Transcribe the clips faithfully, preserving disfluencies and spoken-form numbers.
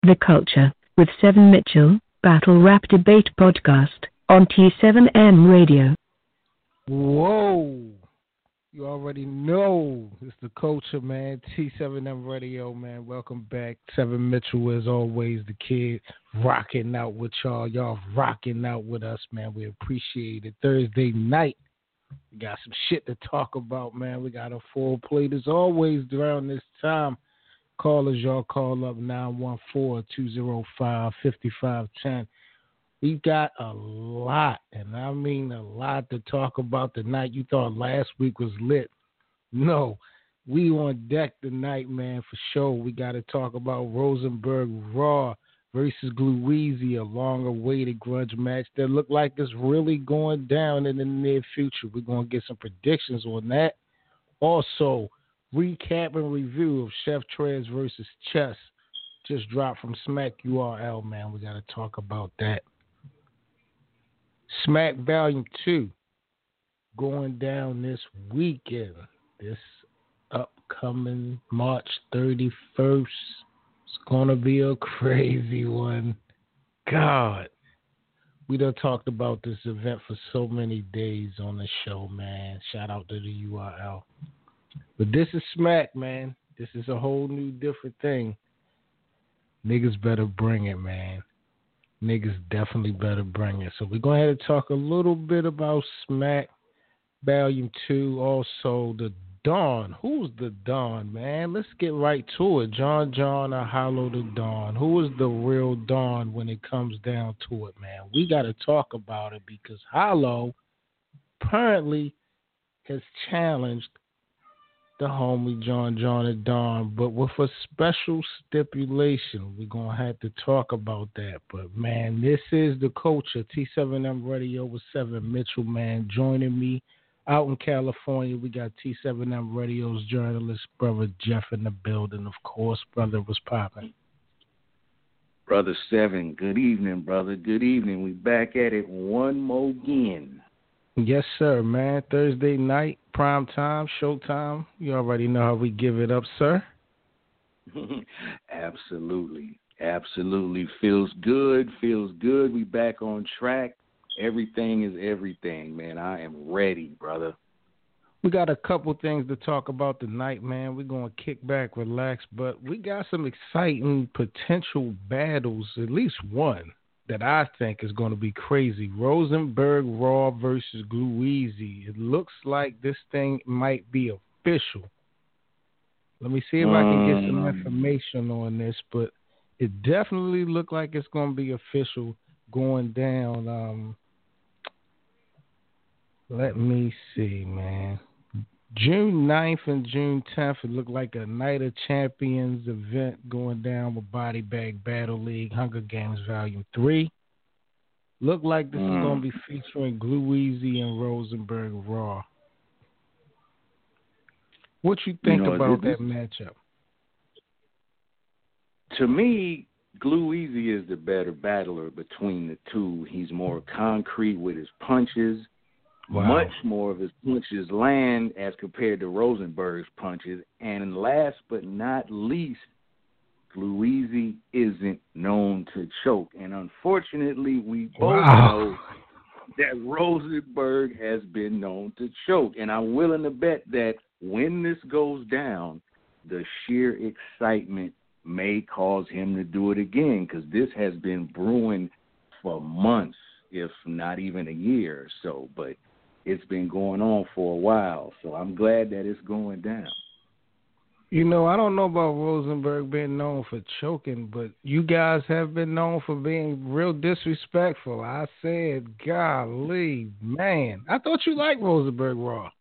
The Culture, with Seven Mitchell, Battle Rap Debate Podcast, on T seven M Radio. Whoa! You already know it's the Culture, man. T seven M Radio, man. Welcome back. Seven Mitchell, as always, the kid rocking out with y'all. Y'all rocking out with us, man. We appreciate it. Thursday night, we got some shit to talk about, man. We got a full plate as always around this time. Callers, y'all call up nine one four, two oh five, five five one zero. We got a lot, and I mean a lot to talk about tonight. You thought last week was lit. No, we on deck tonight, man, for sure. We got to talk about Rosenberg Raw versus Gluezy, a long-awaited grudge match that look like it's really going down in the near future. We're going to get some predictions on that. Also, recap and review of Chef Trez versus Chess just dropped from Smack U R L, man. We got to talk about that. Smack Volume two going down this weekend, this upcoming March thirty-first. It's going to be a crazy one. God, we done talked about this event for so many days on the show, man. Shout out to the U R L. But this is Smack, man. This is a whole new different thing. Niggas better bring it, man. Niggas definitely better bring it. So we're going to have to talk a little bit about Smack Volume two. Also, the Dawn. Who's the Dawn, man? Let's get right to it. John John or Hollow the Dawn. Who is the real Dawn when it comes down to it, man? We got to talk about it because Hollow apparently has challenged the homie John John and Dawn, but with a special stipulation. We're going to have to talk about that. But, man, this is the Culture. T seven M Radio with Seven Mitchell, man. Joining me out in California, we got T seven M Radio's journalist, Brother Jeff, in the building. Of course, brother, was popping. Brother Seven, good evening, brother. Good evening. We back at it one more again. Yes, sir, man. Thursday night, prime time, showtime. You already know how we give it up, sir. Absolutely. Absolutely. Feels good. Feels good. We back on track. Everything is everything, man. I am ready, brother. We got a couple things to talk about tonight, man. We're going to kick back, relax, but we got some exciting potential battles, at least one that I think is going to be crazy. Rosenberg Raw versus Gluezy. It looks like this thing might be official. Let me see if I can get some information on this, but it definitely looks like it's going to be official going down. Um, let me see, man. June ninth and June tenth, it looked like a Night of Champions event going down with Body Bag Battle League Hunger Games Volume three. Look like this mm. is going to be featuring Gluezy and Rosenberg Raw. What you think you know, about this, that matchup? To me, Gluezy is the better battler between the two. He's more concrete with his punches. Wow. Much more of his punches land as compared to Rosenberg's punches. And last but not least, Gluezy isn't known to choke. And unfortunately, we both wow. know that Rosenberg has been known to choke. And I'm willing to bet that when this goes down, the sheer excitement may cause him to do it again, because this has been brewing for months, if not even a year or so. But it's been going on for a while, so I'm glad that it's going down. You know, I don't know about Rosenberg being known for choking, but you guys have been known for being real disrespectful. I said, golly, man. I thought you liked Rosenberg Raw.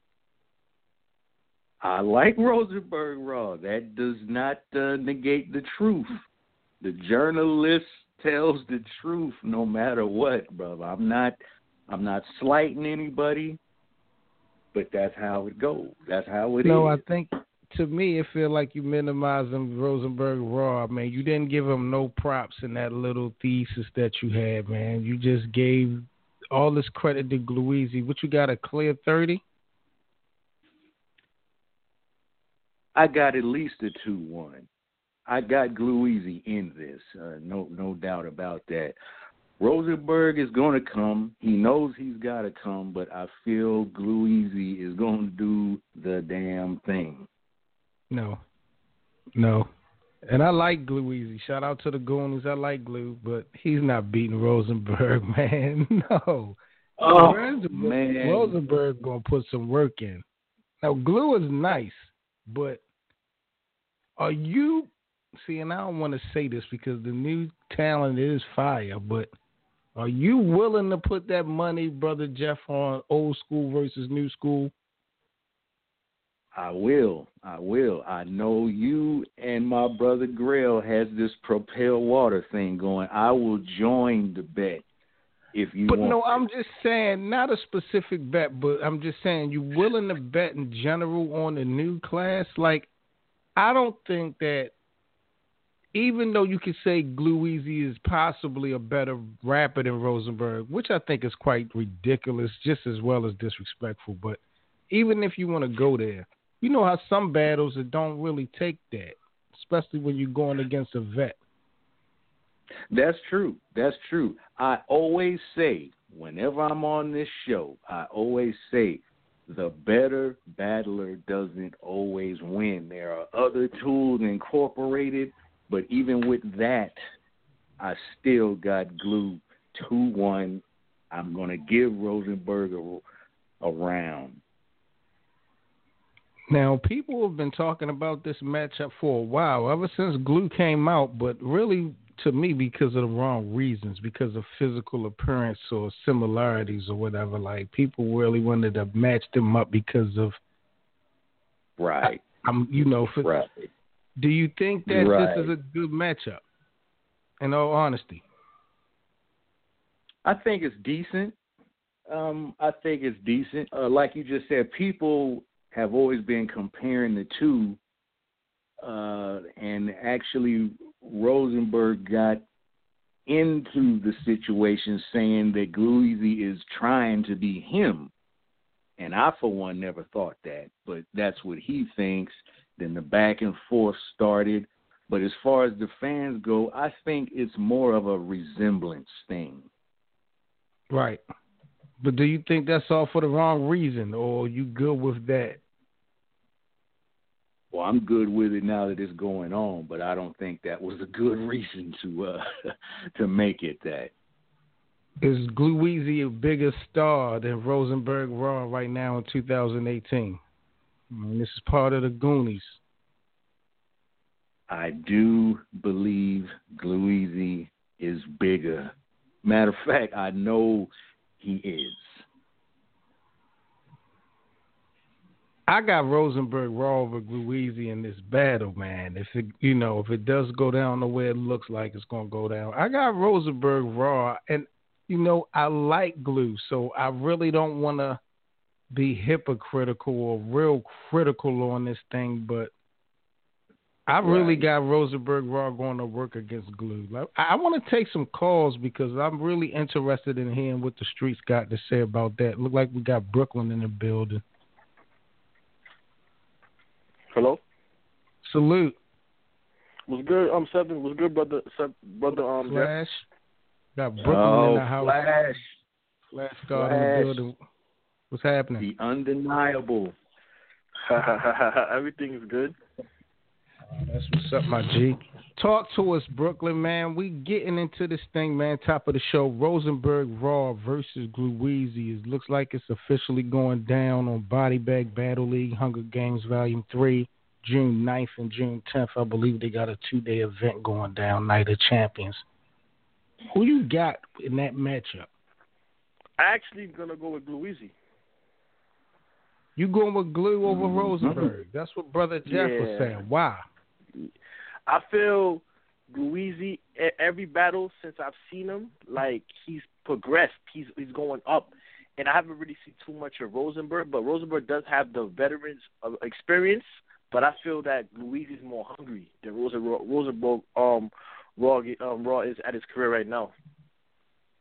I like Rosenberg Raw. That does not uh, negate the truth. The journalist tells the truth no matter what, brother. I'm not... I'm not slighting anybody, but that's how it goes. That's how it no, is. I think, to me, it feels like you minimizing Rosenberg Raw, man. You didn't give him no props in that little thesis that you had, man. You just gave all this credit to Gluezy. What, you got a clear thirty? I got at least a two one. I got Glueasy in this. Uh, no, no doubt about that. Rosenberg is going to come. He knows he's got to come, but I feel Glueasy is going to do the damn thing. No, no. And I like Glueasy. Shout out to the Goonies. I like Glue, but he's not beating Rosenberg, man. No. Oh, Rosenberg, man. Rosenberg going to put some work in. Now, Glue is nice, but are you – see, and I don't want to say this because the new talent is fire, but are you willing to put that money, Brother Jeff, on old school versus new school? I will. I will. I know you and my brother Grail has this Propel Water thing going. I will join the bet if you but want. But no, to. I'm just saying, not a specific bet, but I'm just saying, you willing to bet in general on the new class? Like, I don't think that, even though you could say Glueasy is possibly a better rapper than Rosenberg, which I think is quite ridiculous, just as well as disrespectful, but even if you want to go there, you know how some battles that don't really take that, especially when you're going against a vet. That's true. That's true. I always say, whenever I'm on this show, I always say, the better battler doesn't always win. There are other tools incorporated, but even with that, I still got Glue two one. I'm going to give Rosenberg a, a round. Now, people have been talking about this matchup for a while, ever since Glue came out, but really, to me, because of the wrong reasons, because of physical appearance or similarities or whatever. Like, people really wanted to match them up because of... Right. I, I'm, you know, for, right. Do you think that right. this is a good matchup, in all honesty? I think it's decent. Um, I think it's decent. Uh, like you just said, people have always been comparing the two, uh, and actually Rosenberg got into the situation saying that Glueasy is trying to be him. And I, for one, never thought that, but that's what he thinks. Then the back and forth started. But as far as the fans go, I think it's more of a resemblance thing. Right. But do you think that's all for the wrong reason, or are you good with that? Well, I'm good with it now that it's going on, but I don't think that was a good reason to uh, to make it that. Is Glueasy a bigger star than Rosenberg Raw right now in two thousand eighteen? I mean, this is part of the Goonies. I do believe Glueasy is bigger. Matter of fact, I know he is. I got Rosenberg Raw over Glueasy in this battle, man. If it, you know, if it does go down the way it looks like it's gonna go down, I got Rosenberg Raw, and you know, I like Glue, so I really don't want to be hypocritical or real critical on this thing, but I really right. got Rosenberg Raw going to work against Glue. I, I want to take some calls because I'm really interested in hearing what the streets got to say about that. Look like we got Brooklyn in the building. Hello. Salute. What's good? Um, seven. What's good, brother? Seven, brother. Um, Flash. Got Brooklyn oh, in the house. Flash. Flash God in the building. What's happening? The undeniable. Everything is good. Oh, that's what's up, my G. Talk to us, Brooklyn, man. We getting into this thing, man. Top of the show. Rosenberg Raw versus Glueasy. It looks like it's officially going down on Body Bag Battle League Hunger Games Volume three, June ninth and June tenth. I believe they got a two-day event going down, Night of Champions. Who you got in that matchup? I actually gonna go with Glueasy. You going with Glue over Mm-hmm. Rosenberg? That's what Brother Jeff yeah. was saying. Why? I feel Glueasy, every battle since I've seen him, like he's progressed. He's he's going up, and I haven't really seen too much of Rosenberg. But Rosenberg does have the veterans of experience. But I feel that Glueasy is more hungry than Rosenberg. Rosenberg um, Raw um, Raw is at his career right now.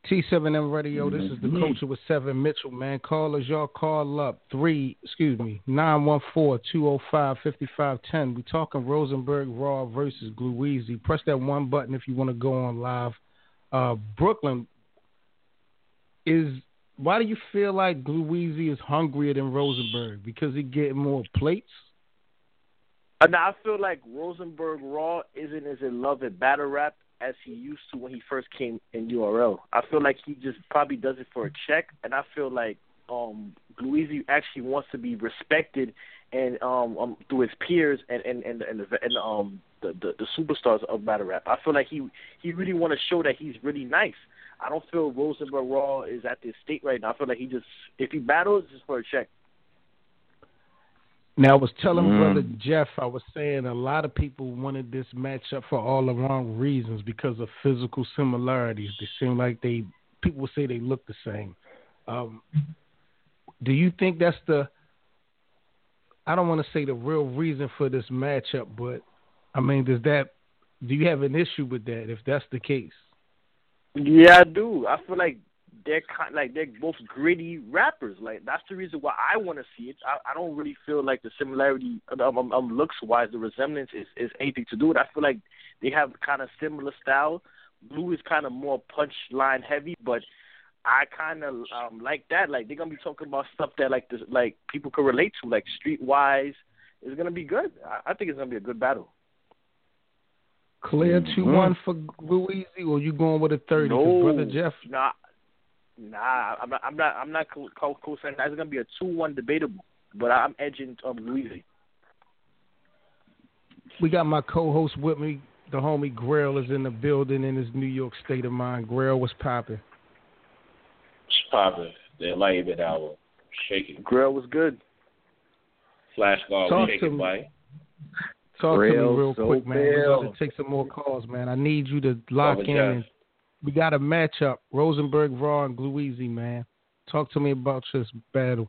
T seven M Radio, this is the Culture with Seven Mitchell, man. Callers, y'all call up. Three, excuse me, nine one four, two oh five, five five one oh. We talking Rosenberg Raw versus Gluezy. Press that one button if you want to go on live. Uh, Brooklyn, is why do you feel like Gluezy is hungrier than Rosenberg? Because he getting more plates? Uh, now, I feel like Rosenberg Raw isn't as in love with battle rap as he used to when he first came in U R L. I feel like he just probably does it for a check, and I feel like um, Gluezy actually wants to be respected and um, um through his peers and and and and, the, and um the, the the superstars of battle rap. I feel like he he really want to show that he's really nice. I don't feel Rosenberg Raw is at this state right now. I feel like he just if he battles, it's for a check. Now, I was telling mm. Brother Jeff, I was saying a lot of people wanted this matchup for all the wrong reasons because of physical similarities. They seem like they, people say they look the same. Um, do you think that's the, I don't want to say the real reason for this matchup, but, I mean, does that, do you have an issue with that if that's the case? Yeah, I do. I feel like they're kind like they're both gritty rappers. Like that's the reason why I want to see it. I, I don't really feel like the similarity, um, um, um, looks wise, the resemblance is, is anything to do with it. I feel like they have kind of similar style. Blue is kind of more punchline heavy, but I kind of um, like that. Like they're gonna be talking about stuff that like this, like people could relate to, like streetwise. It's gonna be good. I, I think it's gonna be a good battle. Clear two mm-hmm. one for Gluezy, or you going with a thirty? No, Brother Jeff. Nah. Nah, I'm not. I'm not. I'm not co-signing. That's gonna be a two-one debatable, but I'm edging um, Gluezy. We got my co-host with me. The homie Grail is in the building in his New York state of mind. Grail, what's popping? What's popping? The Enlightenment Hour, shaking. Grail was good. Flash guard, shaking, Mike. Talk Grail, to me real so quick, man. We're going to take some more calls, man. I need you to lock in. And we got a matchup, Rosenberg Raw and Gluezy, man. Talk to me about this battle.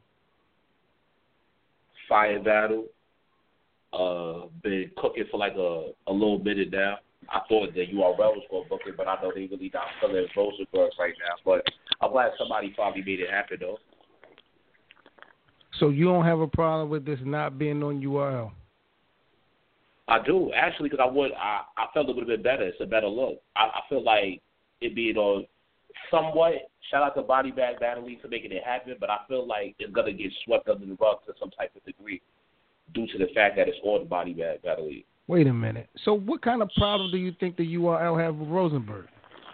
Fire battle. Uh, been cooking for like a, a little minute now. I thought that U R L was going to book it, but I know they really not feeling Rosenberg right now. But I'm glad somebody probably made it happen, though. So you don't have a problem with this not being on U R L? I do, actually, because I would. I, I felt a little bit better. It's a better look. I, I feel like it being on somewhat, shout out to Body Bag Battle League for making it happen, but I feel like it's going to get swept under the rug to some type of degree due to the fact that it's on Body Bag Battle League. Wait a minute. So what kind of problem do you think the U R L have with Rosenberg?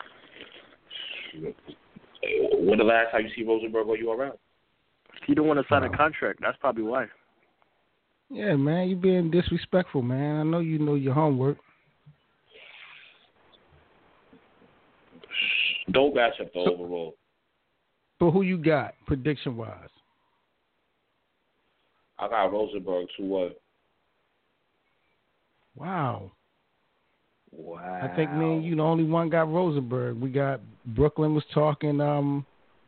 When the last time you see Rosenberg on U R L? He don't want to sign a contract. That's probably why. Yeah, man, you being disrespectful, man. I know you know your homework. Don't match up the so, overall. So who you got, prediction-wise? I got Rosenberg two one. Wow. Wow. I think, man, you the only one got Rosenberg. We got Brooklyn was talking um,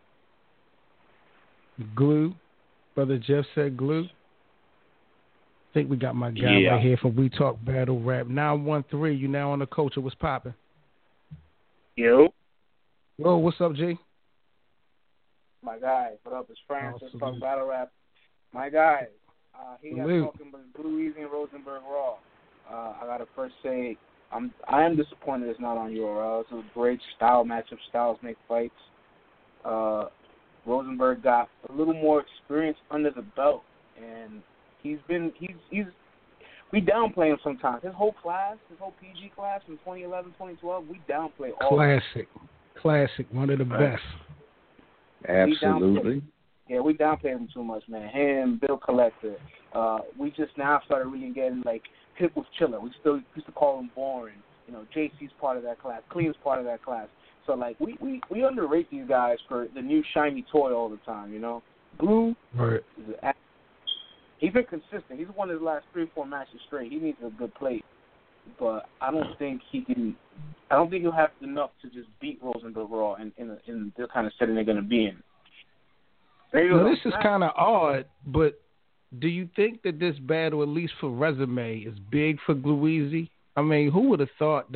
glue. Brother Jeff said glue. I think we got my guy yeah. right here from We Talk Battle Rap. nine one three, you now on the Culture. What's popping? Yo. Yo, what's up, G? My guy. What up? It's Francis oh, from Battle Rap. My guy. Uh, he got talking about Gluezy and Rosenberg Raw. Uh, I got to first say, I'm, I am disappointed it's not on U R L. It's a great style matchup. Styles make fights. Uh, Rosenberg got a little more experience under the belt, and He's been he's he's we downplay him sometimes. His whole class, his whole P G class from twenty eleven, twenty twelve, we downplay all. Classic, classic, one of the best. Absolutely. We yeah, we downplay him too much, man. Him, Bill Collector. Uh, we just now started really getting like Hip with Chiller. We still used to call him boring. You know, J C's part of that class. Clean's part of that class. So like we, we, we underrate these guys for the new shiny toy all the time. You know, Blue right. is an He's been consistent. He's won his last three or four matches straight. He needs a good plate. But I don't think he can – I don't think he'll have enough to just beat Rosenberg Raw in, in, in the kind of setting they're going to be in. Well, this is kind of odd, but do you think that this battle, at least for resume, is big for Gluezy? I mean, who would have thought that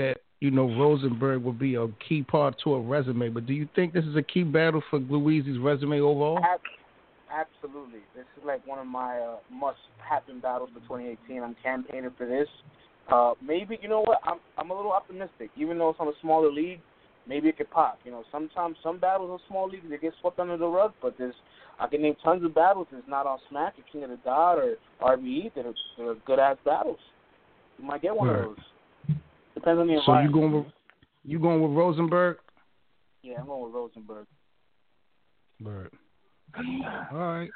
you know, Rosenberg will be a key part to a resume. But do you think this is a key battle for Gluizi's resume overall? Absolutely. This is like one of my uh, must-happen battles for twenty eighteen. I'm campaigning for this. Uh, maybe, you know what, I'm I'm a little optimistic. Even though it's on a smaller league, maybe it could pop. You know, sometimes some battles on small leagues, they get swept under the rug, but there's, I can name tons of battles that's not on Smack or King of the Dot or R B E that are, that are good-ass battles. You might get one right. of those. Depends on the so environment. you going with, you going with Rosenberg? Yeah, I'm going with Rosenberg. Right. All right.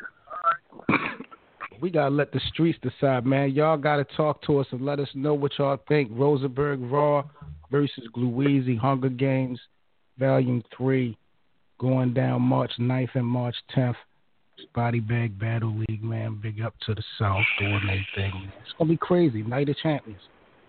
We got to let the streets decide, man. Y'all got to talk to us and let us know what y'all think. Rosenberg Raw versus Gluizi, Hunger Games, Volume three, going down March ninth and March tenth. Body Bag Battle League, man. Big up to the South doing their thing. It's going to be crazy. Night of Champions.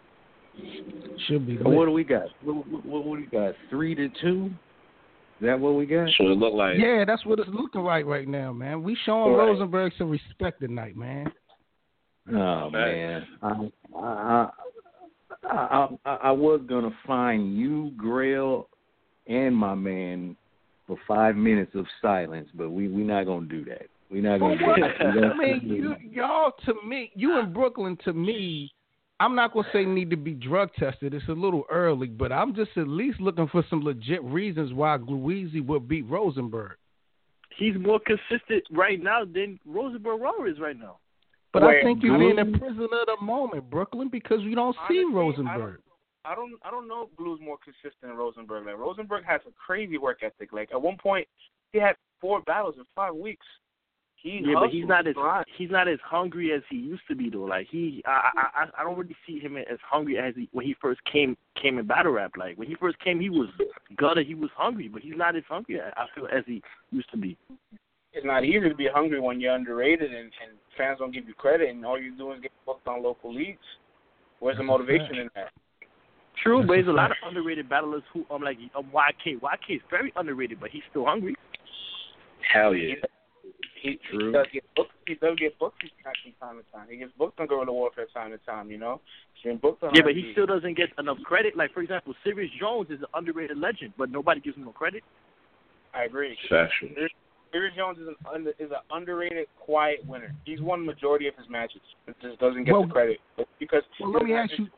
Should be. What do we got? What, what, what do we got? Three to two? Is that what we got? Should it look like? Yeah, that's what it's looking like right now, man. We showing right. Rosenberg some respect tonight, man. Oh man, I I I, I, I was gonna find you, Grail, and my man for five minutes of silence, but we we not gonna do that. We not gonna do that. I mean, you, y'all to me, you in Brooklyn to me. I'm not going to say need to be drug tested. It's a little early, but I'm just at least looking for some legit reasons why Gluizi would beat Rosenberg. He's more consistent right now than Rosenberg Raw is right now. But Wait, I think you're being a prisoner of the moment, Brooklyn, because you don't honestly, see Rosenberg. I don't, I don't I don't know if Glu's more consistent than Rosenberg. Like, Rosenberg has a crazy work ethic. Like, at one point, he had four battles in five weeks. He yeah, but he's not as he's not as hungry as he used to be though. Like he, I, I, I don't really see him as hungry as he when he first came came in battle rap. Like when he first came, he was gutted, he was hungry, but he's not as hungry I feel as he used to be. It's not easy to be hungry when you're underrated and, and fans don't give you credit, and all you do is get booked on local leagues. Where's the motivation in that? True, That's but there's a, a lot of underrated battlers who I'm um, like um, Y K. Y K is very underrated, but he's still hungry. Hell yeah. He, he does get booked. He does get booked from time to time. He gets booked on Guerrilla Warfare time to time. You know, he's been booked on. Yeah, but he still doesn't get enough credit. Like for example, Serious Jones is an underrated legend, but nobody gives him no credit. I agree. Fashion. Serious Jones is an under, is an underrated, quiet winner. He's won the majority of his matches. It just doesn't get well, the credit because. Well, let me ask you.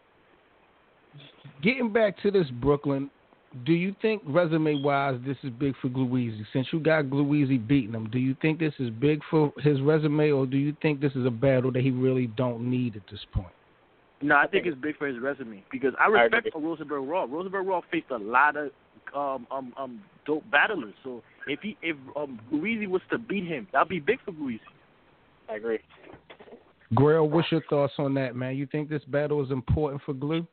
Getting back to this, Brooklyn. Do you think resume-wise this is big for Gluizi? Since you got Gluizi beating him, do you think this is big for his resume, or do you think this is a battle that he really don't need at this point? No, I think it's big for his resume because I respect I Rosenberg Raw. Rosenberg Raw faced a lot of um, um, um, dope battlers. So if he if um, Gluizi was to beat him, that'd be big for Gluizi. I agree. Grail, what's your thoughts on that, man? You think this battle is important for Glue?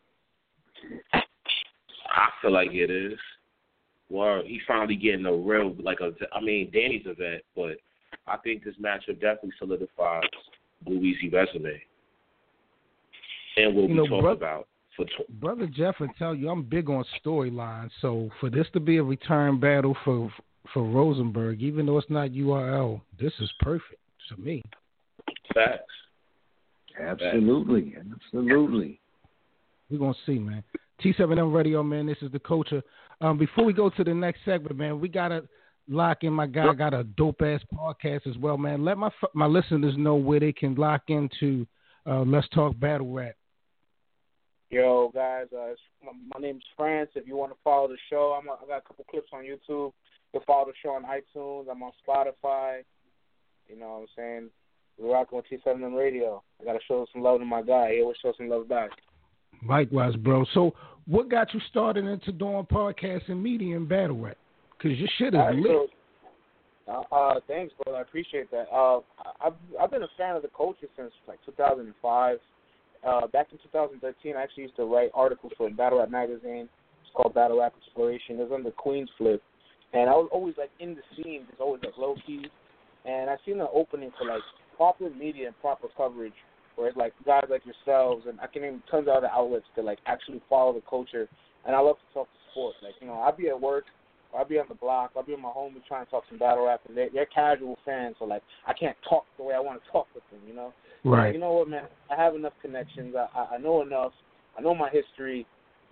I feel like it is. Well, he's finally getting a real, like a, I mean, Danny's a vet, but I think this matchup definitely solidifies Gluizi's resume. And will be talked bro- about. For t- Brother Jeff will tell you I'm big on storylines, so for this to be a return battle for for Rosenberg, even though it's not U R L, this is perfect to me. Facts. Absolutely, absolutely. We're going to see, man. T seven M Radio, man, this is the Culture. Um, before we go to the next segment, man, we got to lock in. My guy got a dope-ass podcast as well, man. Let my my listeners know where they can lock into uh, Let's Talk Battle Rap. Yo, guys, uh, my, my name's France. If you want to follow the show, I'm a, I got a couple clips on YouTube. You can follow the show on iTunes. I'm on Spotify. You know what I'm saying? We're rocking with T seven M Radio. I got to show some love to my guy. He always show some love back. Likewise, bro. So what got you started into doing podcasts and media and battle rap? Because your shit is uh, lit. So, uh, uh, thanks, bro. I appreciate that. Uh, I've, I've been a fan of the culture since, like, two thousand five. Uh, back in two thousand thirteen, I actually used to write articles for Battle Rap magazine. It's called Battle Rap Exploration. It was under Queen's Flip. And I was always, like, in the scene. It's always, like, low-key. And I seen an opening for, like, proper media and proper coverage where it's, like, guys like yourselves, and I can name tons of other outlets that, like, actually follow the culture. And I love to talk to sports. Like, you know, I'll be at work, I'll be on the block, I'll be with my homies trying to talk some battle rap, and they're, they're casual fans, so, like, I can't talk the way I want to talk with them, you know? Right. Like, you know what, man? I have enough connections. I, I, I know enough. I know my history.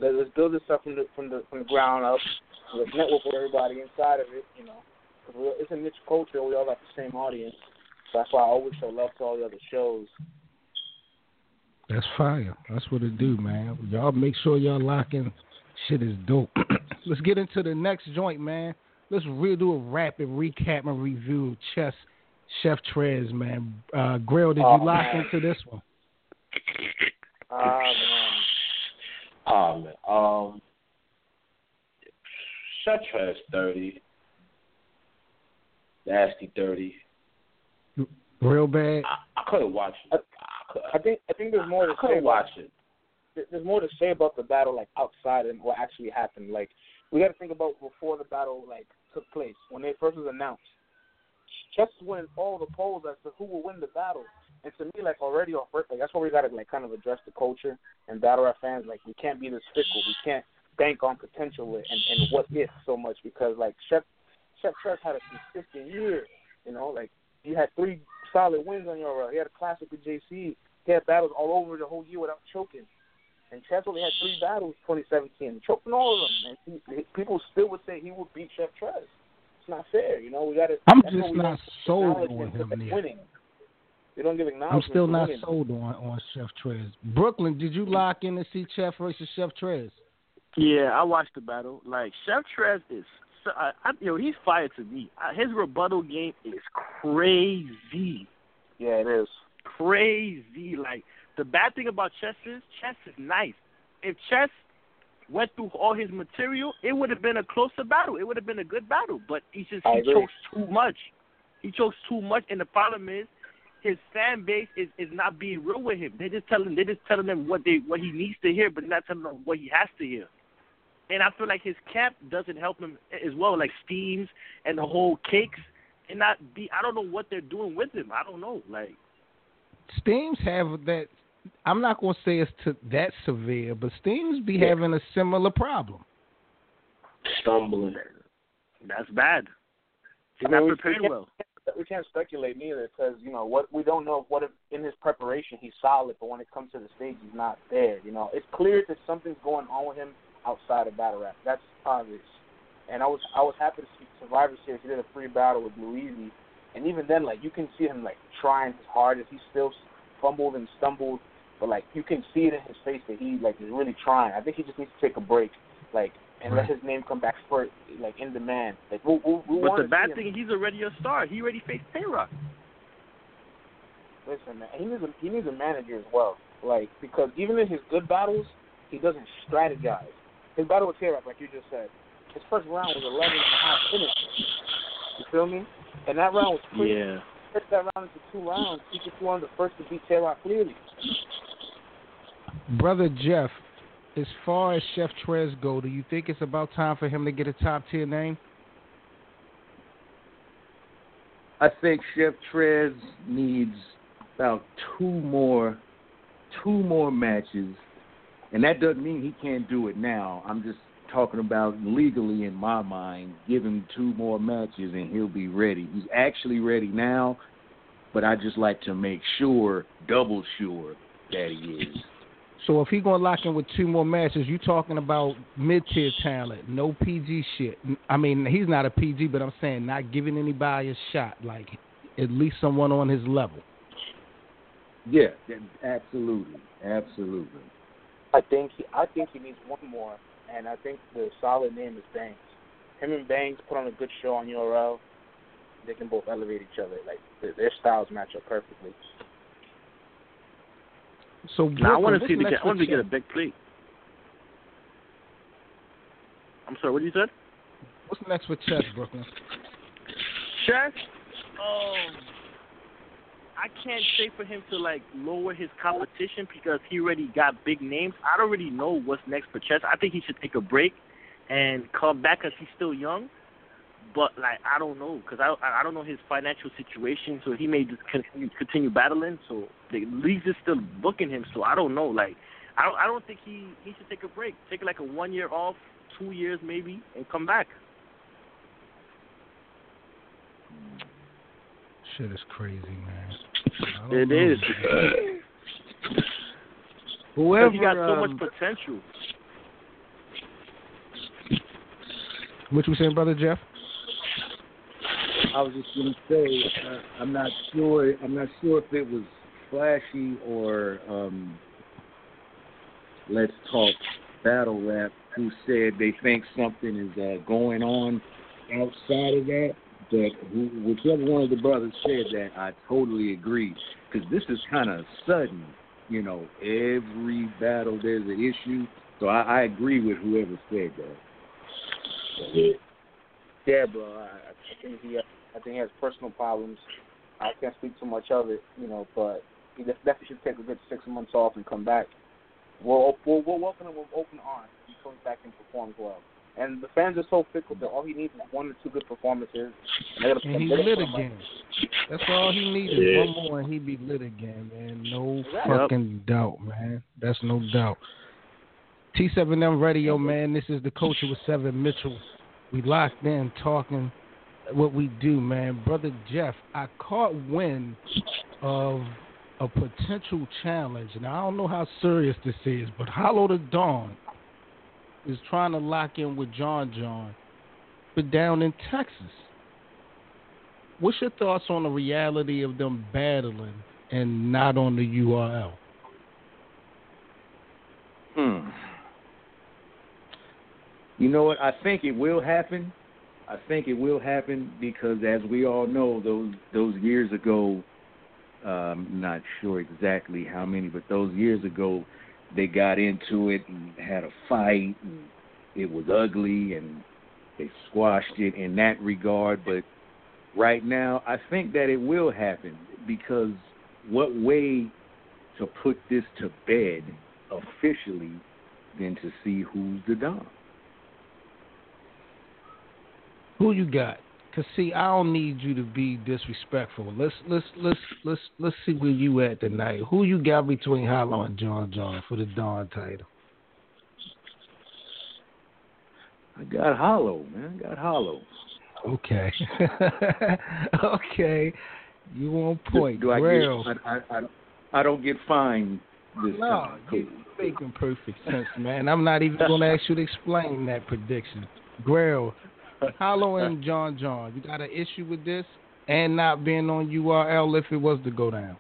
Let, let's build this up from the from the from the ground up. Let's network with everybody inside of it. You know, because it's a niche culture. We all got the same audience. So that's why I always show love to all the other shows. That's fire. That's what it do, man. Y'all make sure y'all lock in. Shit is dope. Let's get into the next joint, man. Let's really do a rapid recap and review of Chess Chef Trez, man. Uh, Grail, did oh, you lock man. into this one? Ah, uh, man. Oh, man. Um, Chef Trez thirty. Nasty thirty. Real bad? I, I couldn't watch it. I, I think I think there's more to I couldn't say watch about, it. There's more to say about the battle, like, outside and what actually happened. Like, we got to think about before the battle, like, took place. When it first was announced, Chess winning all the polls as to who will win the battle. And to me, like, already off first, like, that's why we got to, like, kind of address the culture and battle rap fans. Like, we can't be this fickle. We can't bank on potential and, and what if so much because, like, Chef Chef Trez had a consistent year. You know, like, he had three solid wins on your round. He had a classic with J C. He had battles all over the whole year without choking. And Chess only had three battles in twenty seventeen. Choked in all of them. And he, people still would say he would beat Chef Trez. It's not fair, you know. We got to. I'm just not sold on him yet. Winning. We don't give acknowledgement. I'm still not winning. sold on, on Chef Trez. Brooklyn, did you lock in to see Chef versus Chef Trez? Yeah, I watched the battle. Like, Chef Trez is, I, I, you know, he's fired to me. I, his rebuttal game is crazy. Yeah, it is. Crazy. Like, the bad thing about Chess is, Chess is nice. If Chess went through all his material, it would have been a closer battle. It would have been a good battle. But he just, he chokes too much. He chokes too much, and the problem is, his fan base is, is not being real with him. They're just telling they're just telling him what they what he needs to hear, but not telling him what he has to hear. And I feel like his camp doesn't help him as well, like Steams and the whole Cakes, and not be. I don't know what they're doing with him. I don't know. Like, Steams have that. I'm not gonna say it's to that severe, but Steams be yeah. having a similar problem. Stumbling. That's bad. He's I mean, not prepared we well. We can't speculate neither because, you know, what we don't know what if in his preparation he's solid, but when it comes to the stage he's not there. You know, it's clear that something's going on with him outside of battle rap. That's obvious. And I was I was happy to see Survivor Series. He did a free battle with Louise, and even then, like, you can see him like trying his hardest. He still fumbled and stumbled, but like you can see it in his face that he like is really trying. I think he just needs to take a break, like. And right. let his name come back for like in demand. Like, we, we, we but the bad thing is he's already a star. He already faced Tay-Rock. Listen, man, he needs a he needs a manager as well. Like, because even in his good battles, he doesn't strategize. His battle with Tay-Rock, like you just said, his first round was eleven and a half minutes. You feel me? And that round was quick. Yeah. He took that round into two rounds. He just wanted the first to beat Tay-Rock clearly. Brother Jeff, as far as Chef Trez go, do you think it's about time for him to get a top tier name? I think Chef Trez needs about two more, two more matches, and that doesn't mean he can't do it now. I'm just talking about legally in my mind. Give him two more matches and he'll be ready. He's actually ready now, but I just like to make sure, double sure, that he is. So if he's going to lock in with two more matches, you talking about mid-tier talent, no P G shit. I mean, he's not a P G, but I'm saying not giving anybody a shot, like at least someone on his level. Yeah, absolutely, absolutely. I think he, I think he needs one more, and I think the solid name is Banks. Him and Banks put on a good show on U R L. They can both elevate each other. Like their, their styles match up perfectly. So now I want to see the get, I want to get a big plate. I'm sorry, what did you say? What's next for Chess, Brooklyn? Chess, um, I can't say for him to like lower his competition because he already got big names. I don't really know what's next for Chess. I think he should take a break and come back because he's still young. But like I don't know because I I don't know his financial situation, so he may just continue, continue battling. So the league is still booking him. So I don't know. Like I don't I don't think he, he should take a break. Take like a one year off, two years maybe, and come back. Shit is crazy, man. It know, is. Whoever he got so um, much potential. What you saying, Brother Jeff? I was just going to say, uh, I'm not sure. I'm not sure if it was Flashy or um, Let's Talk Battle Rap who said they think something is uh, going on outside of that. But who, whichever one of the brothers said that, I totally agree. Because this is kind of sudden. You know, every battle there's an issue. So I, I agree with whoever said that. Yeah, yeah bro. I, I think he, I think he has personal problems. I can't speak too much of it, you know, but he definitely should take a good six months off and come back. We'll we'll, we'll welcome him with open arms. He comes back and performs well. And the fans are so fickle that all he needs is one or two good performances. And, and he lit again. That's all he needs is yeah. one more, and he be lit again, man. No fucking yep. doubt, man. That's no doubt. T seven M Radio, man. This is the Culture with Seven Mitchell. We locked in talking what we do, man. Brother Jeff, I caught wind of a potential challenge, and I don't know how serious this is, but Hollow the Dawn is trying to lock in with John John, but down in Texas. What's your thoughts on the reality of them battling and not on the U R L? Hmm. You know what? I think it will happen. I think it will happen because, as we all know, those those years ago, uh, I'm not sure exactly how many, but those years ago, they got into it and had a fight, and it was ugly, and they squashed it in that regard. But right now, I think that it will happen because what way to put this to bed officially than to see who's the Don? Who you got? Cause see, I don't need you to be disrespectful. Let's let's let's let's let's see where you at tonight. Who you got between Hollow and John John for the Dawn title? I got Hollow, man. I got Hollow. Okay. okay. You on point. Do, do I, get, I, I, I, I don't get fined this no, time. No, you're making perfect sense, man. I'm not even going to ask you to explain that prediction. Grail, Hollow and John John, you got an issue with this and not being on U R L if it was to go down?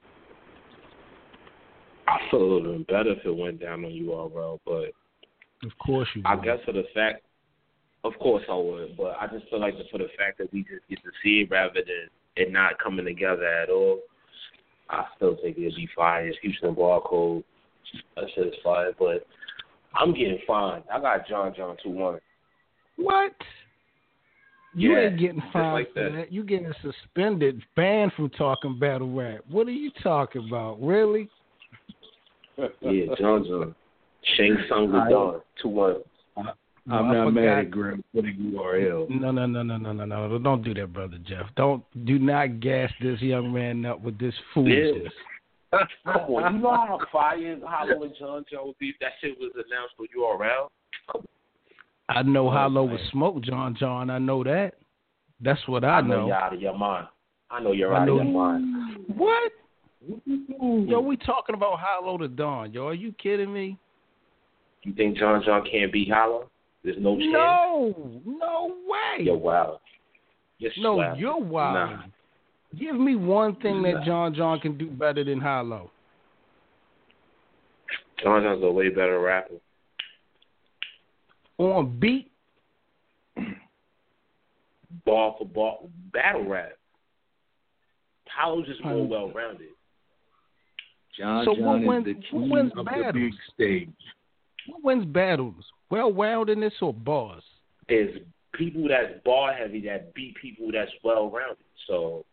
I feel a little bit better if it went down on U R L, but of course you would. I guess for the fact, of course I would, but I just feel like for the fact that we just get to see it rather than it not coming together at all, I still think it'd be fire. Houston Barcode, that shit is fire, but I'm getting fined. I got John John two one. What? You yeah, ain't getting fined like for that. that. You getting suspended, banned from talking battle rap. What are you talking about? Really? Yeah, John John. Shang Tsung Dog, two one. I'm no, not mad at Graham for the U R L. No, no, no, no, no, no, no. Don't do that, Brother Jeff. Don't do not gas this young man up with this foolishness. Yeah. Come on, you know how fire Hollow and John John would be if that shit was announced for U R L? I know oh, Hollow man. would smoke John John. I know that. That's what I, I know. know. You're out of your mind. I know you're I out know. of your mind. What? Yo, we talking about Hollow the Dawn. Yo, are you kidding me? You think John John can't beat Hollow? There's no chance? No, no way. You're wild. You're no, wild. you're wild. Nah. Give me one thing nah. that John John can do better than Hollow. John John's a way better rapper. On beat? Ball for ball. Battle rap. Hollow's just more well-rounded. John so John wins, is the king of battles? the big stage. What wins battles? Well-roundedness or bars? There's people that's bar-heavy that beat people that's well-rounded. So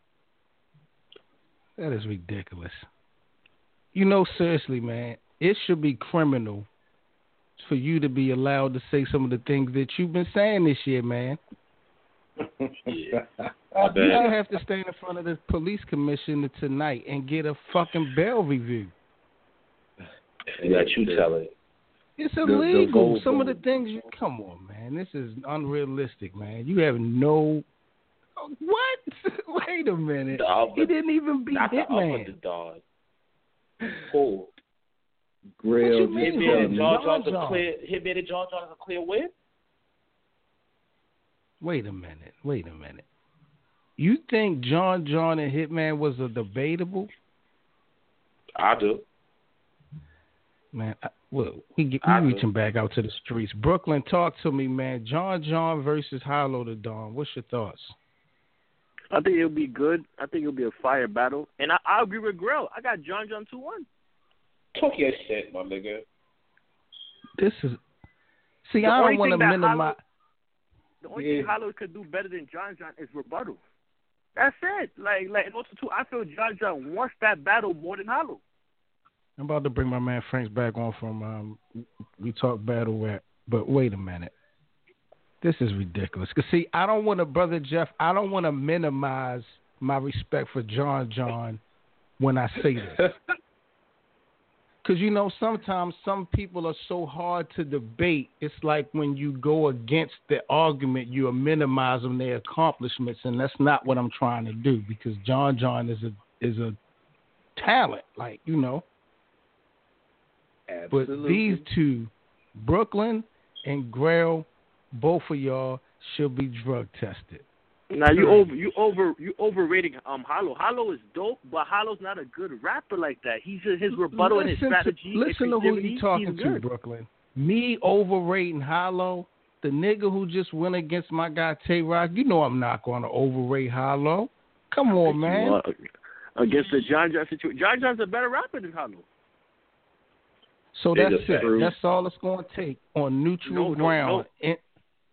that is ridiculous. You know, seriously, man, it should be criminal for you to be allowed to say some of the things that you've been saying this year, man. Yeah, I bet. You have to stand in front of the police commissioner tonight and get a fucking bail review. That you tell it. It's illegal. Some of the things you come on, man. This is unrealistic, man. You have no. What? Wait a minute. Upper, he didn't even beat Hitman. The dog. Who? Grail. Hitman and John John's a clear. Hitman and John John's a clear win. Wait a minute. Wait a minute. You think John John and Hitman was a debatable? I do. Man, I, well, we get, we reaching back out to the streets. Brooklyn, talk to me, man. John John versus Hollow the Dawn. What's your thoughts? I think it'll be good. I think it'll be a fire battle. And I, I agree with Grill. I got John John two one. Talk your shit, my nigga. This is... See, the I don't want to minimize... Hollow, the only yeah. thing Hollow could do better than John John is rebuttal. That's it. Like, like, and also, too, I feel John John wants that battle more than Hollow. I'm about to bring my man Franks back on from um, We Talk Battle Rap, but wait a minute. This is ridiculous. Because, see, I don't want to, Brother Jeff, I don't want to minimize my respect for John John when I say this. Because, you know, sometimes some people are so hard to debate. It's like when you go against the argument, you are minimizing their accomplishments, and that's not what I'm trying to do, because John John is a is a talent, like, you know. Absolutely. But these two, Brooklyn and Grail, both of y'all should be drug tested. Now you over you over you overrating um Hollow. Hollow is dope, but Hollow's not a good rapper like that. He's just, his rebuttal listen and his strategy. To, listen to who you talking to, Brooklyn. Me overrating Hollow, the nigga who just went against my guy Tay Rock. You know I'm not going to overrate Hollow. Come on, man. Well, against the John John situation, John John's a better rapper than Hollow. So that's it. True. That's all it's going to take on neutral no, ground. No, no.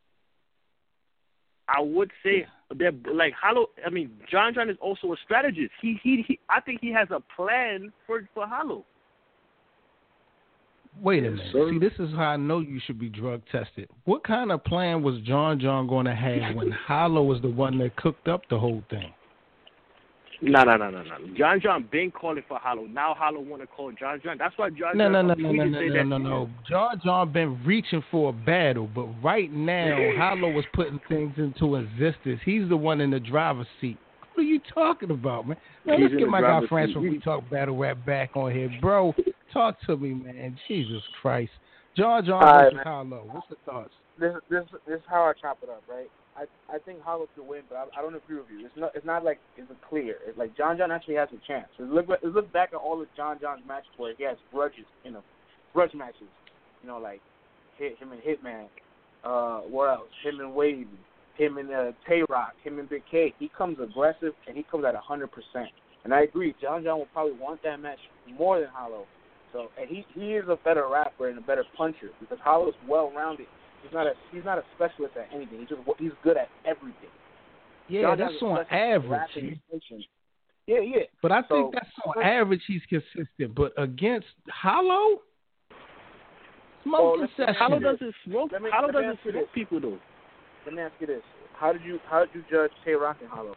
I would say that, like, Hollow, I mean, John John is also a strategist. He, he, he I think he has a plan for for Hollow. Wait a minute. See, this is how I know you should be drug tested. What kind of plan was John John going to have when Hollow was the one that cooked up the whole thing? No, no, no, no, no. John John been calling for Hollow. Now Hollow want to call John John. That's why John no, John... No, no, no, no, no, no, no, no. John John been reaching for a battle, but right now, Hollow was putting things into existence. He's the one in the driver's seat. What are you talking about, man? Now, let's get my guy Francis from We Talk Battle Rap back on here. Bro, talk to me, man. Jesus Christ. John John versus right, Hollow. What's your thoughts? This, this, this is how I chop it up, right? I, I think Hollow could win, but I, I don't agree with you. It's not it's not like it's clear. It's like John John actually has a chance. So look look back at all of John John's matches where he has grudges, you know, grudge matches. You know, like hit him and Hitman. Uh, what else? Him and Wavy. Him and uh, Tay Rock. Him and Big K. He comes aggressive and he comes at a hundred percent. And I agree, John John will probably want that match more than Hollow. So and he he is a better rapper and a better puncher because Hollow's well rounded. He's not a he's not a specialist at anything. He's just he's good at everything. Yeah, John that's on average. Yeah, yeah. But I so, think that's on average he's consistent. But against Hollow, smoke oh, concession. Hollow doesn't smoke. Me, Hollow doesn't smoke people though. Let me ask you this: How did you how did you judge Tay Rock and Hollow?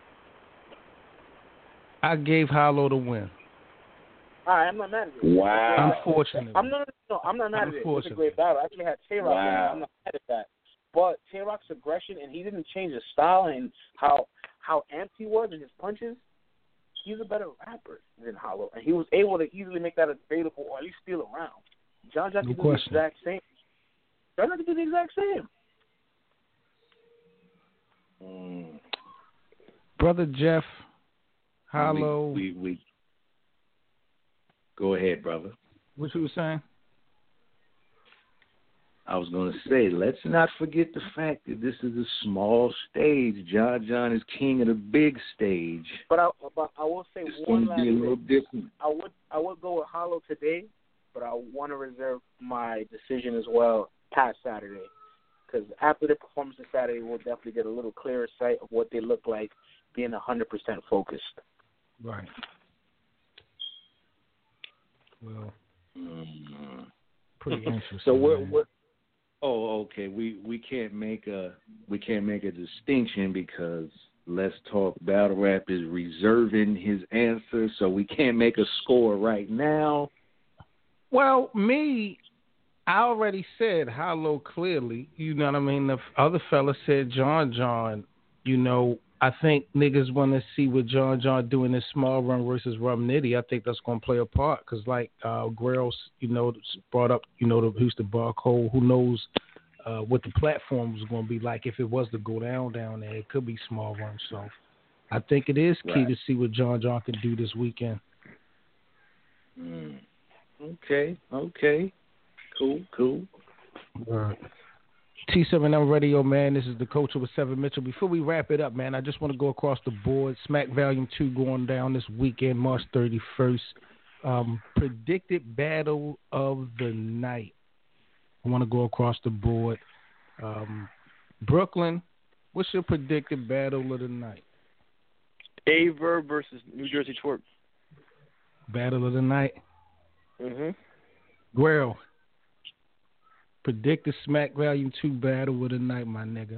I gave Hollow the win. All right, I'm not mad at it. Wow. Unfortunately. I'm not, no, I'm not mad at it. It's a great battle. I actually had Tay Rock. Wow. I'm not mad at that. But Tay Rock's aggression, and he didn't change his style and how how amped he was in his punches. He's a better rapper than Hollow, and he was able to easily make that available or at least steal a round. John John no can do question. the exact same. John John can do the exact same. Mm. Brother Jeff, Hollow. We, we, we Go ahead, brother. What you were saying? I was going to say, let's not forget the fact that this is a small stage. John John is king of the big stage. But I, but I will say it's one going to be a little thing. different. I would I would go with Hollow today, but I want to reserve my decision as well past Saturday. Because after the performance of Saturday, we'll definitely get a little clearer sight of what they look like being one hundred percent focused. Right. Well, mm-hmm. pretty interesting. So we're, we're oh okay we, we can't make a we can't make a distinction because Let's Talk Battle Rap is reserving his answer, so we can't make a score right now. Well, me, I already said Hollow clearly. You know what I mean. The other fella said John John. You know, I think niggas want to see what John John do in this small run versus Rum Nitty. I think that's going to play a part because, like uh, Grails, you know, brought up, you know, the, who's the barcode, who knows uh, what the platform was going to be like if it was to go down down there. It could be small run. So I think it is key right. to see what John John can do this weekend. Mm. Okay, okay. Cool, cool. All right. T seven M Radio, man. This is the coach with Seven Mitchell. Before we wrap it up, man, I just want to go across the board. Smack Volume two going down this weekend, March thirty-first. Um, predicted battle of the night. I want to go across the board. Um, Brooklyn, what's your predicted battle of the night? Aver versus New Jersey Twerk. Battle of the night? Mm-hmm. Guerrero. Predict the Smack Volume two battle of the night, my nigga.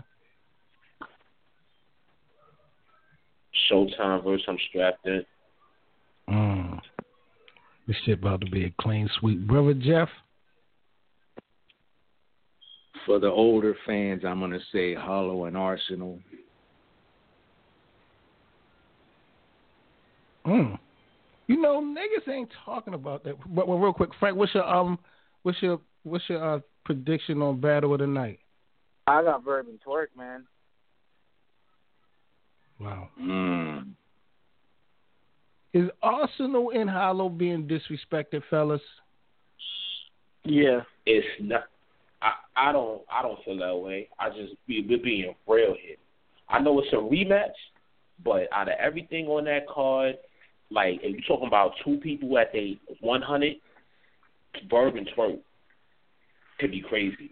Showtime versus I'm strapped in. Mm. This shit about to be a clean sweep. Brother Jeff? For the older fans, I'm going to say Hollow and Arsenal. Mm. You know, niggas ain't talking about that. But well, real quick, Frank, what's your um, what's your what's your uh, prediction on battle of the night? I got Verb and Twerk, man. Wow. Mm. Is Arsenal and Hollow being disrespected, fellas? Yeah, it's not. I, I don't I don't feel that way. I just be we're being real here. I know it's a rematch, but out of everything on that card, like if you're talking about two people at the one hundred, Verb and Twerk could be crazy.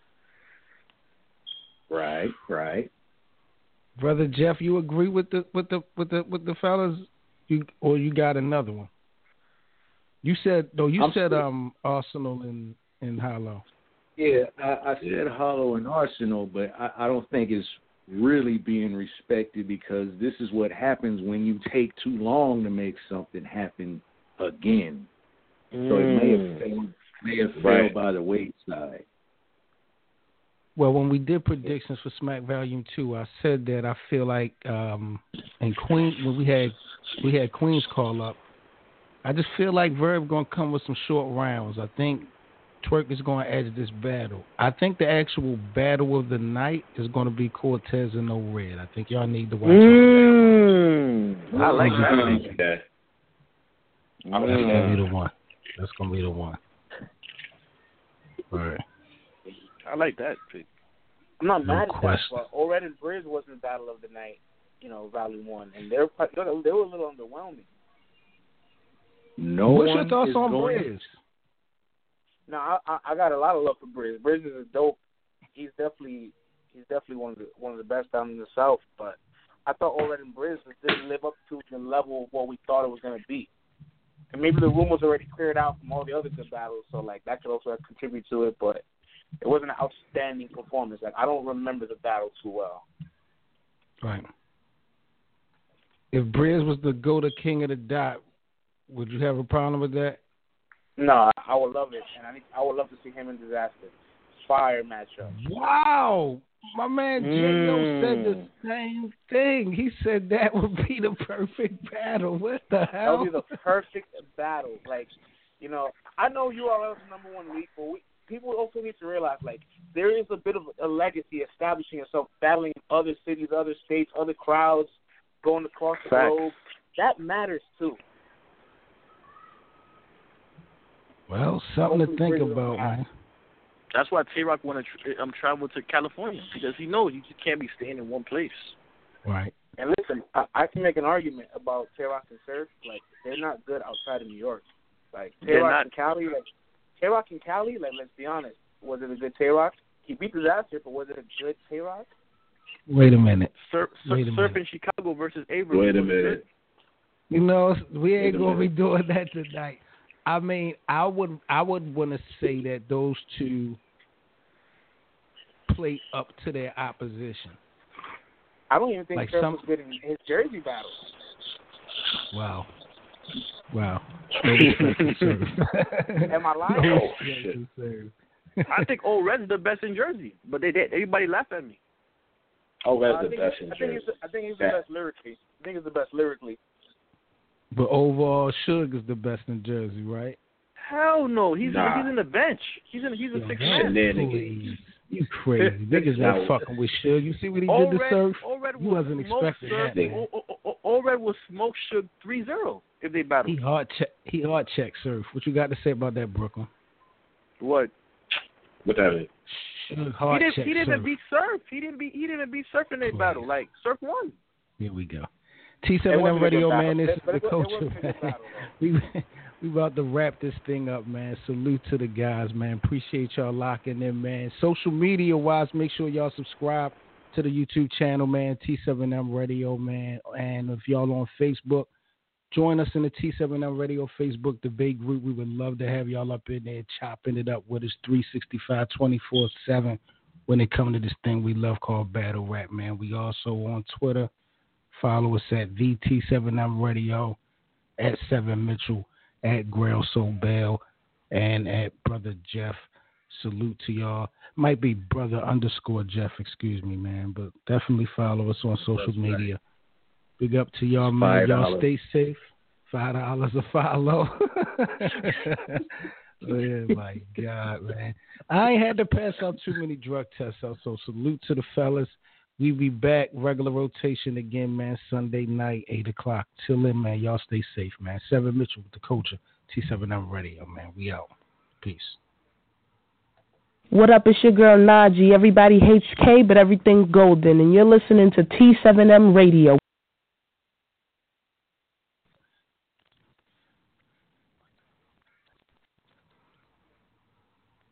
Right, right. Brother Jeff, you agree with the with the with the with the fellas? You or you got another one? You said no. You I'm said still, um Arsenal and and Hollow. Yeah, I, I said Hollow and Arsenal, but I, I don't think it's really being respected because this is what happens when you take too long to make something happen again. Mm. So it may have failed, may have failed right. by the wayside. Well, when we did predictions for Smack Volume Two, I said that I feel like um, in Queen when we had we had Queens call up, I just feel like Verb gonna come with some short rounds. I think Twerk is gonna edge this battle. I think the actual battle of the night is gonna be Cortez and No Red. I think y'all need to watch. Mm. That. I like that. that. That's gonna be the one. That's gonna be the one. All right. I like that pick. I'm not No mad question. at that, but Ored and Briz wasn't the battle of the night, you know, Volume One, and they're they were a little underwhelming. No What's one your thoughts is on going... Briz? No, I, I I got a lot of love for Briz. Briz is a dope. He's definitely he's definitely one of the one of the best down in the South. But I thought Ored and Briz didn't live up to the level of what we thought it was going to be. And maybe the rumors already cleared out from all the other good battles, so like that could also contribute to it. But it wasn't an outstanding performance. Like I don't remember the battle too well. Right. If Briz was the go-to king of the dot, would you have a problem with that? No, I would love it, and I need, I would love to see him in Disaster. Fire matchup. Wow, my man mm. J O said the same thing. He said that would be the perfect battle. What the hell? That would be the perfect battle. Like, you know, I know U R L is the number one league, but we, people also need to realize, like, there is a bit of a legacy establishing yourself, battling in other cities, other states, other crowds, going across the Facts. globe. That matters too. Well, something Hopefully to think Briz about, will man. That's why Tay-Rock want to tr- um, travel to California, because he knows you just can't be staying in one place. Right. And listen, I, I can make an argument about Tay-Rock and Surf. Like, they're not good outside of New York. Like, Tay-Rock and Cali, like, Tay-Rock and Cali, like, let's be honest. Was it a good Tay-Rock? He beat Disaster, but was it a good Tay-Rock? Wait a minute. Surf, Wait a surf minute. in Chicago versus Avery. Wait a minute. You know, we ain't Wait a gonna be minute. doing that tonight. I mean, I would, I would want to say that those two play up to their opposition. I don't even think Like Surf some- was good in his Jersey battle. Wow. Wow. No respect to Surf. Am I lying? No Oh, respect shit. to Surf. I think Old Red's the best in Jersey, but they, they everybody laughed at me. Oh, that's I the think, best I in think Jersey. he's the, I think he's the Yeah. best lyrically. I think he's the best lyrically. But overall, Suge is the best in Jersey, right? Hell no, he's Nah. he's in the bench. He's in he's a Yo, six that's man. Shenanigans. please. You crazy. Niggas not fucking with Suge. You see what he did to Surf? You wasn't expecting that, man. All Red will smoke Suge three zero if they battle. He hard check. He hard check Surf. What you got to say about that, Brooklyn? What? What that is? Suge hard he didn't, check he didn't Surf. beat Surf. He didn't beat. He didn't beat Surf in that battle. Like Surf won. Here we go. T seven M Radio, man. This is the culture, man. We we about to wrap this thing up, man. Salute to the guys, man. Appreciate y'all locking in, man. Social media wise, make sure y'all subscribe to the YouTube channel, man. T seven M Radio, man. And if y'all on Facebook, join us in the T seven M Radio Facebook debate group. We would love to have y'all up in there chopping it up with us three sixty-five, twenty-four seven when it comes to this thing we love called Battle Rap, man. We also on Twitter. Follow us at V T seven M Radio, at seven Mitchell, at Grail Sobel, and at Brother Jeff. Salute to y'all. Might be Brother underscore Jeff, excuse me, man. But definitely follow us on social That's media. Right. Big up to y'all, man. Five y'all dollars. Stay safe. Five dollars a follow. Oh, my God, man. I ain't had to pass out too many drug tests out, so salute to the fellas. We be back, regular rotation again, man, Sunday night, eight o'clock. Till then, man, y'all stay safe, man. Seven Mitchell with the culture, T seven M Radio, man. We out. Peace. What up, it's your girl, Najee. Everybody hates K, but everything's golden, and you're listening to T seven M Radio.